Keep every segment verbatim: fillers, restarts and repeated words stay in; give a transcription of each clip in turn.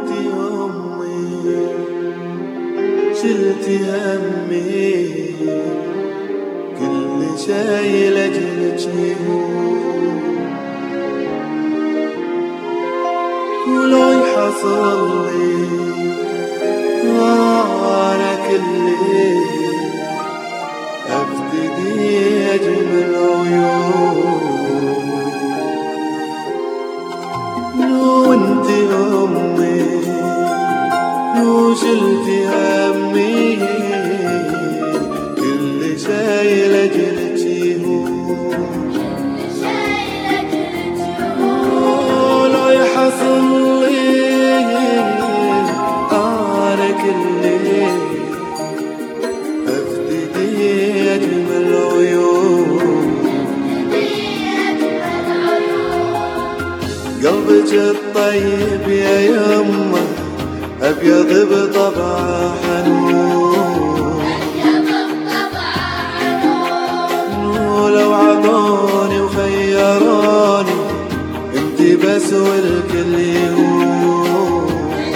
وانتي أمي شلتي همي كل شي لأجلك ولو يحصلي أنا كلي أفتدي أجمل عيون لو انتي أمي لو شلتي همي كل شي لأجلك ولو يحصلي أنا كلي أفتدي أجمل عيون قلبك الطيب يا يمه أبيض بطبعه حنون ولو عطوني وخيروني انتي بس والكل يهون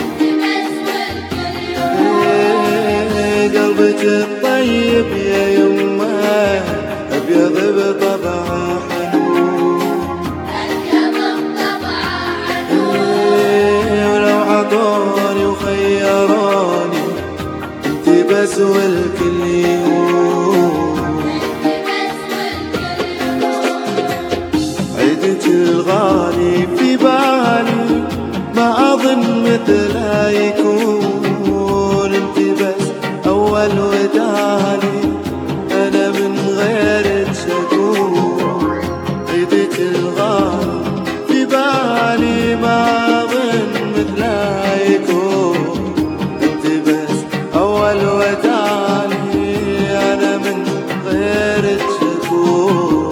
قلبك الطيب يا يمه أبيض بطبعه حنون ولو عطوني وخيروني انتي بس والكل يهون عيدك الغالي في بالي ما أظن مثلها يكون انتي بس أول وداني أنا من غيرك شكون عيدك الغالي في بالي ما أظن مثلها يكون انتي بس أول وداني أنا من غيرك شكون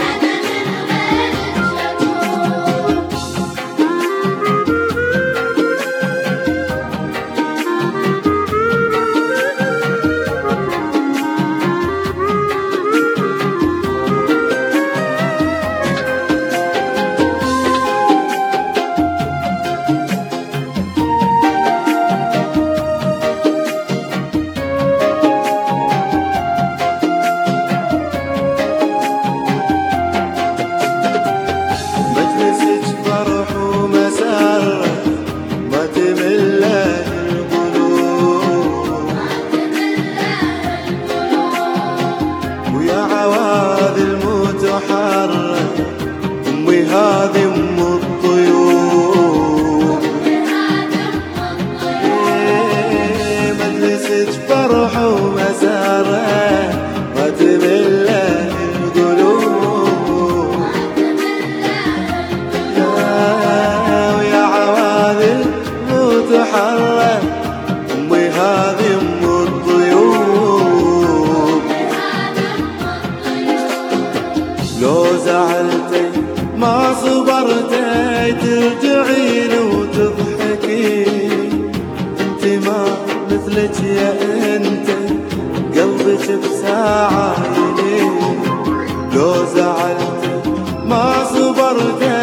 أمي هذه أم الطيور مجلسك فرح ومسارة ما تمل القلوب ويا عواذل متحرة أمي هذه أم الطيور لو زعلتي ما صبرتي ترجعين وتضحكي انتي ما مثلك يا انتي قلبك بساعة يلين لو زعلتي ما صبرتي